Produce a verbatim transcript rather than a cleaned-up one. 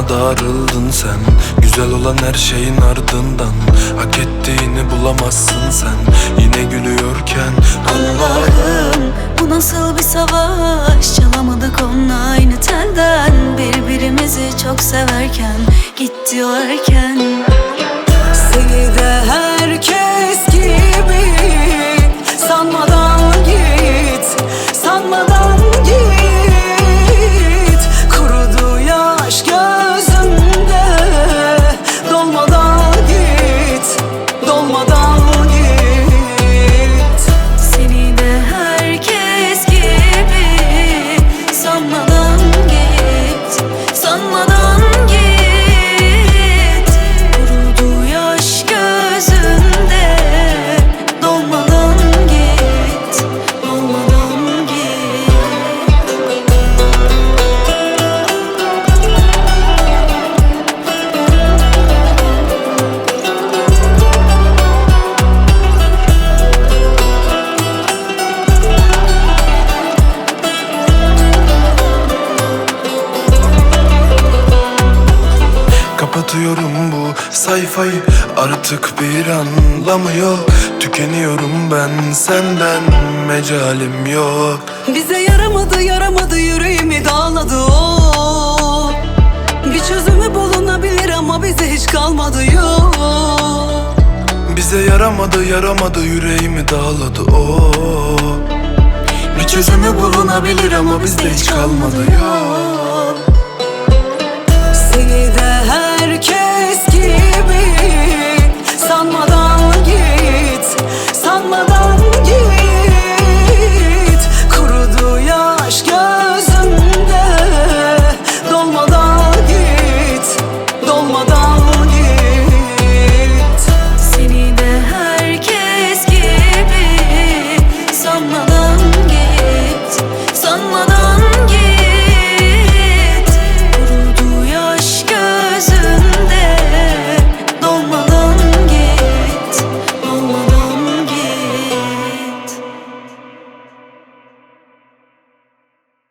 Bana darıldın sen, güzel olan her şeyin ardından. Hak ettiğini bulamazsın sen, yine gülüyorken. Allah'ım, bu nasıl bir savaş? Çalamadık onunla aynı telden, birbirimizi çok severken gitti o erken. Seni de herkes gibi sanmadan git, sanmadan git. Kurudu yaş gözümde, dolmadan git, dolmadan git. Seni de herkes gibi sanmadan git, sanmadan git. Kurudu yaş gözümde, dolmadan git, dolmadan git. Kapatıyorum bu sayfayı, artık bir anlamı yok. Tükeniyorum ben, senden mecalim yok. Bize yaramadı yaramadı, yüreğimi dağladı o. Bir çözümü bulunabilir ama bize hiç kalmadı yok. Bize yaramadı yaramadı, yüreğimi dağladı o. Bir çözümü bulunabilir ama bizde hiç kalmadı yok.